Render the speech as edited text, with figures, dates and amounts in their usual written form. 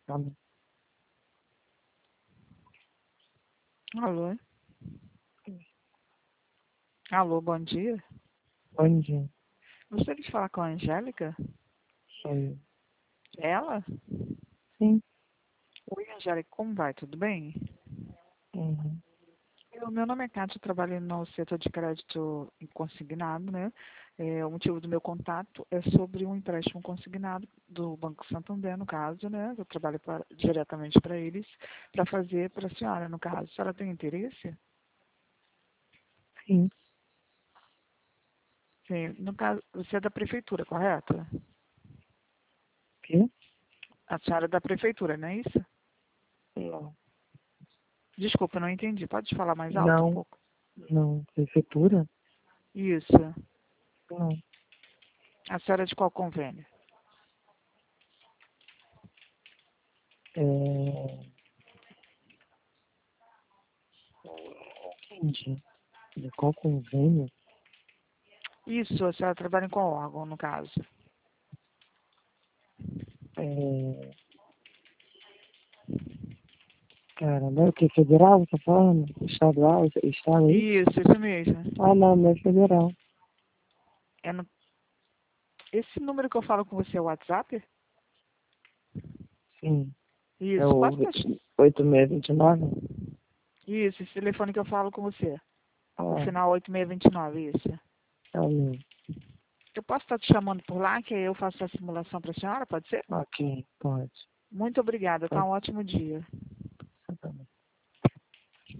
Tá bom. Alô? Alô, bom dia. Bom dia. Gostaria de falar com a Angélica? Sou eu. Ela? Sim. Oi, Angélica, como vai? Tudo bem? Uhum. Meu nome é Kátia, eu trabalho no setor de crédito consignado, né? O motivo do meu contato é sobre um empréstimo consignado do Banco Santander, no caso, né? Eu trabalho diretamente para eles, para fazer para a senhora, no caso. A senhora tem interesse? Sim. Sim, no caso, você é da prefeitura, correto? Quê? A senhora é da prefeitura, não é isso? Não. Desculpa, não entendi. Pode falar mais alto um Não. pouco? Não. Prefeitura? Isso. Não. A senhora é de qual convênio? Entendi. De qual convênio? Isso, a senhora trabalha em qual órgão, no caso? É... Caramba, é o que? Federal, você tá falando? Estadual? Estado aí? Isso mesmo. Ah, não é federal. É no... Esse número que eu falo com você é o WhatsApp? Sim. É Isso, o pode deixar. 8629? Isso, esse telefone que eu falo com você. O Ah, final 8629, isso. é o meu. Eu posso estar te chamando por lá, que aí eu faço a simulação para a senhora, pode ser? Ok, pode. Muito obrigada, tá Pode. um ótimo dia.